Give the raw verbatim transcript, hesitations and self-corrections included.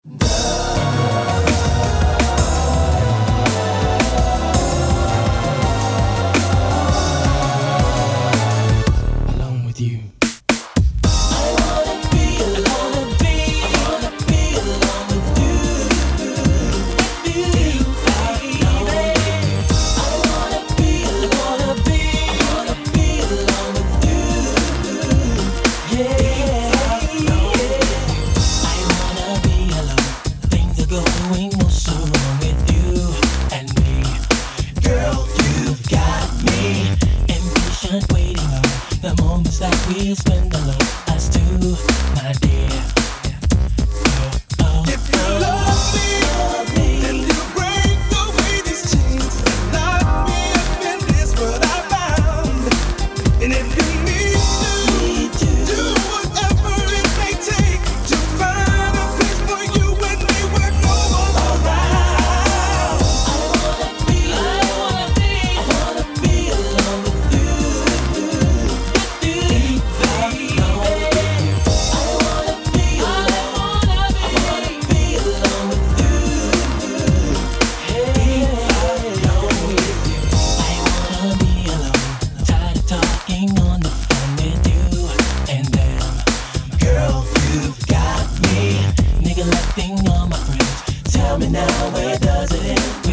Along with you. Going no so wrong with you and me. Girl, you've got me impatient, waiting on the moments that we'll spend alone, us two, my dear. Oh, oh, if you oh, love me, love me, then you break the way these chains lock me up in this world I found. And if you need to, need to do whatever it may take to find a place for you and me, we're going around. I wanna be, I wanna be, I wanna be alone with you, with you, baby. I wanna be, I wanna be, I wanna be alone with you. Hey, alone with you. I wanna be alone, tired of talking on the phone with you and them. Girl, you've got me neglecting all my friends. Tell me now, where does it end?